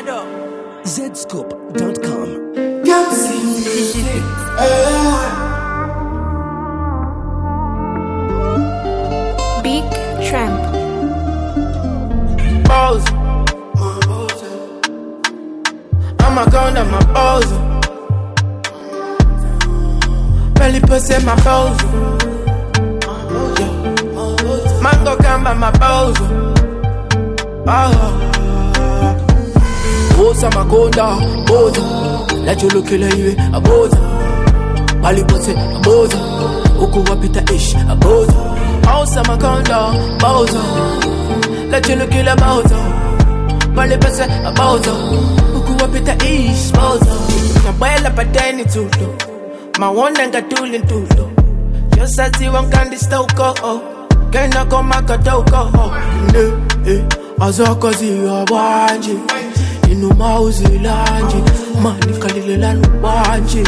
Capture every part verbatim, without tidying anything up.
Z Scoop dot com. Big Tramp. Pose. I'm a gun at my pose. Belly pussy my pose. Yeah. Mango gamba my pose. Oh. Bosa makonda, bosa. Let you look like you a bosa. Belly pussy a bosa. Uku wapita ish a bosa. Bosa makonda, bosa. Let you look like a bosa. Belly pussy a bosa. Uku wapita ish bosa. Nabuela pateni tulo. Mawona ngatuli ntulo. Yosati wankandi stoko oh. Kena koma katoko oh. Ne eh azokozi wabanje. Inu mauzi lanje. Mani kalile lanu wanje.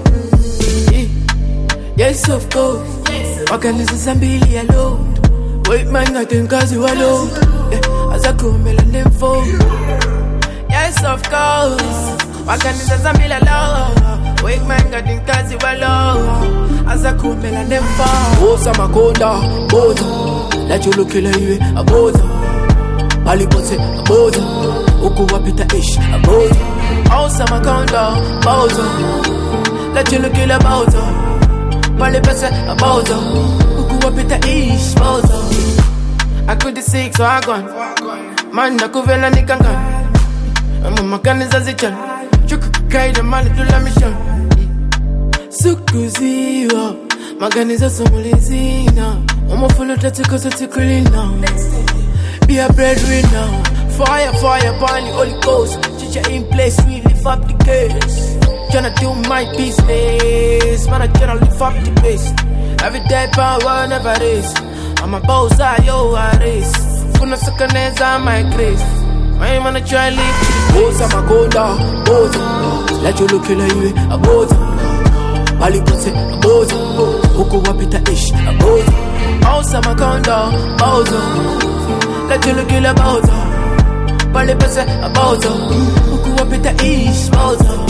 Yes of course. Wakaniza zambili ya load. Wait man ngatenkazi wa load. Azakumela nefo. Yes of course. Wakaniza zambili ya load. Wake man got in kazi walo Aza kumela nemfa Bosa makonda, bosa Let you look like you a bosa Bali pose a bosa Uku wapita ish a bosa Bosa makonda, bosa Let you look like a bosa Bali pose a bosa Uku wapita ish bosa I could the six so I gone Man nakuvela nikangan Mama kaniza zichan Chuku kaida mali tula mission Sukuziwa Maganiza somulizina Omofulu tatikosa tikulina Be a breadwinner Fire, fire, burn the Holy Ghost Teacher in place, we lift up the case Tryna do my business Man, I tryna lift up the base Every day, power, never race I'm a boss, I, yo, I race Funa sakaneza, my grace I ain't wanna try live Bosa makonda, bosa Let you look like you a bosa Bali pose a bosa Uku wapita ish a bosa Bosa makonda, bosa Let you look like a bosa Bali pose a bosa Uku wapita ish bosa